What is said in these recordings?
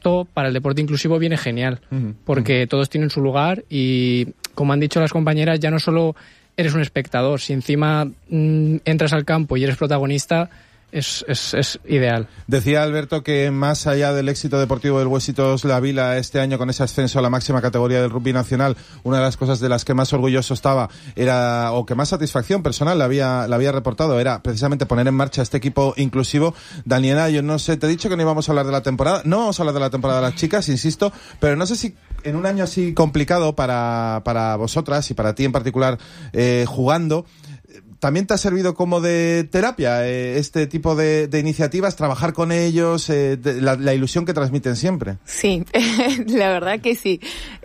esto para el deporte inclusivo viene genial, porque todos tienen su lugar y, como han dicho las compañeras, ya no solo eres un espectador, si encima entras al campo y eres protagonista, es ideal. Decía Alberto que más allá del éxito deportivo del Huesitos La Vila este año con ese ascenso a la máxima categoría del rugby nacional, una de las cosas de las que más orgulloso estaba era, o que más satisfacción personal le había reportado, era precisamente poner en marcha este equipo inclusivo. Daniela, yo no sé, te he dicho que no íbamos a hablar de la temporada, no vamos a hablar de la temporada de las chicas, insisto, pero no sé si en un año así complicado para vosotras y para ti en particular, jugando, ¿también te ha servido como de terapia este tipo de iniciativas, trabajar con ellos, la ilusión que transmiten siempre? Sí, la verdad que sí.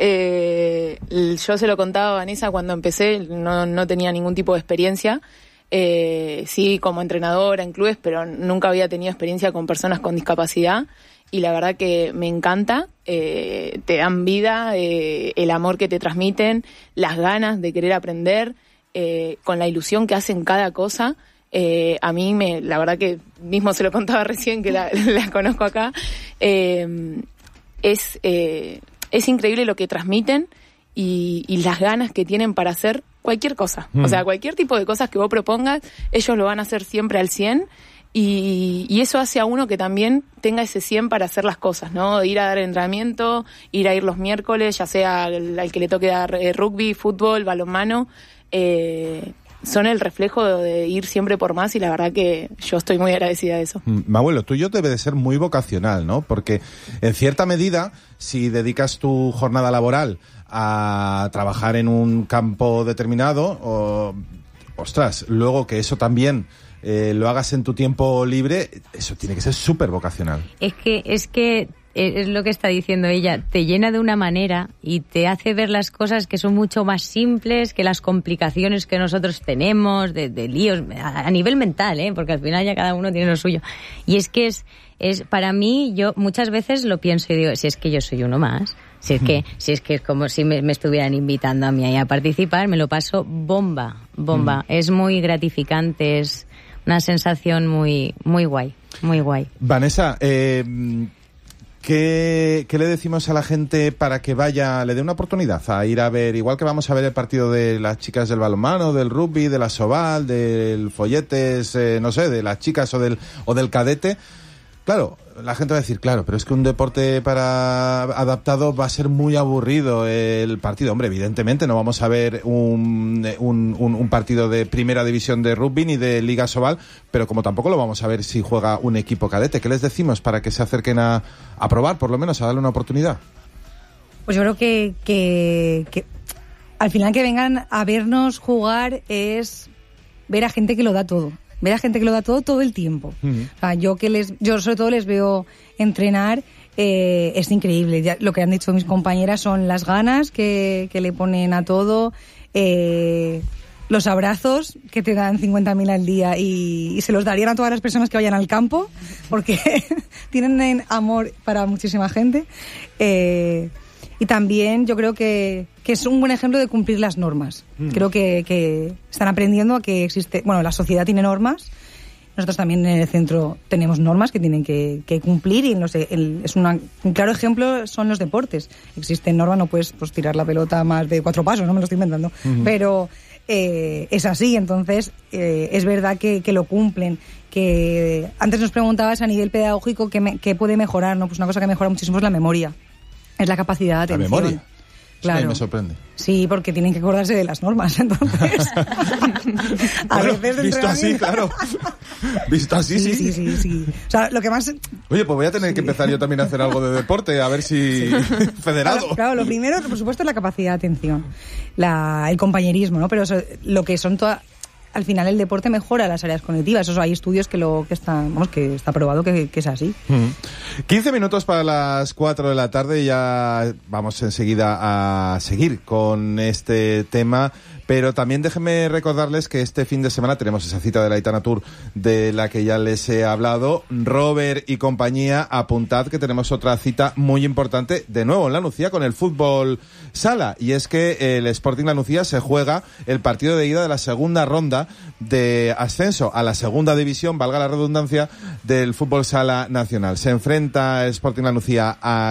Yo se lo contaba a Vanessa cuando empecé, no tenía ningún tipo de experiencia. Sí, como entrenadora en clubes, pero nunca había tenido experiencia con personas con discapacidad. Y la verdad que me encanta, te dan vida, el amor que te transmiten, las ganas de querer aprender, con la ilusión que hacen cada cosa. A mí la verdad que mismo se lo contaba recién que la conozco acá, es increíble lo que transmiten y las ganas que tienen para hacer cualquier cosa. O sea, cualquier tipo de cosas que vos propongas, ellos lo van a hacer siempre al 100%. Y eso hace a uno que también tenga ese 100 para hacer las cosas, ¿no? De ir a dar entrenamiento, ir a ir los miércoles, ya sea al que le toque dar rugby, fútbol, balonmano, son el reflejo de ir siempre por más, y la verdad que yo estoy muy agradecida de eso. Abuelo, tuyo debe de ser muy vocacional, ¿no? Porque en cierta medida, si dedicas tu jornada laboral a trabajar en un campo determinado, ostras, luego que eso también lo hagas en tu tiempo libre, eso tiene que ser súper vocacional. Es que es lo que está diciendo ella, te llena de una manera y te hace ver las cosas que son mucho más simples que las complicaciones que nosotros tenemos, de líos, a nivel mental, porque al final ya cada uno tiene lo suyo. Y es que es para mí, yo muchas veces lo pienso y digo, si es que yo soy uno más, si es que es como si me estuvieran invitando a mí ahí a participar, me lo paso bomba. Es muy gratificante, es una sensación muy, muy guay, muy guay. Vanessa, ¿qué le decimos a la gente para que vaya, le dé una oportunidad a ir a ver, igual que vamos a ver el partido de las chicas del balonmano, del rugby, de la Soval, del Folletes, no sé, de las chicas o del cadete? Claro, la gente va a decir, claro, pero es que un deporte adaptado va a ser muy aburrido el partido. Hombre, evidentemente no vamos a ver un partido de primera división de rugby ni de Liga Soval, pero como tampoco lo vamos a ver si juega un equipo cadete. ¿Qué les decimos para que se acerquen a probar, por lo menos, a darle una oportunidad? Pues yo creo que al final que vengan a vernos jugar es ver a gente que lo da todo. Ver a gente que lo da todo el tiempo. O sea, yo sobre todo les veo entrenar, es increíble. Ya, lo que han dicho mis compañeras son las ganas que le ponen a todo, los abrazos que te dan 50.000 al día y se los darían a todas las personas que vayan al campo, porque tienen amor para muchísima gente. Y también yo creo que es un buen ejemplo de cumplir las normas. Creo que están aprendiendo a que existe... Bueno, la sociedad tiene normas. Nosotros también en el centro tenemos normas que tienen que cumplir, y un claro ejemplo son los deportes. Existen normas, no puedes tirar la pelota más de 4 pasos, no me lo estoy inventando. Pero es así, entonces es verdad que lo cumplen. Que antes nos preguntabas a nivel pedagógico qué puede mejorar, ¿no? Pues una cosa que mejora muchísimo es la memoria. Es la capacidad de atención. ¿La memoria? Claro. Sí, me sorprende. Sí, porque tienen que acordarse de las normas, entonces. Visto así, claro. Visto así, sí. O sea, lo que más... Oye, pues voy a tener que empezar yo también a hacer algo de deporte, a ver si... federado. Claro, lo primero, por supuesto, es la capacidad de atención. El compañerismo, ¿no? Pero lo que son todas... Al final el deporte mejora las áreas cognitivas. Eso hay estudios que está probado que es así. 15 minutos para las 4 de la tarde y ya vamos enseguida a seguir con este tema. Pero también déjenme recordarles que este fin de semana tenemos esa cita de la Aitana Tour de la que ya les he hablado. Robert y compañía, apuntad que tenemos otra cita muy importante de nuevo en La Nucía con el fútbol sala. Y es que el Sporting La Nucía se juega el partido de ida de la segunda ronda de ascenso a la segunda división, valga la redundancia, del fútbol sala nacional. Se enfrenta Sporting La Nucía a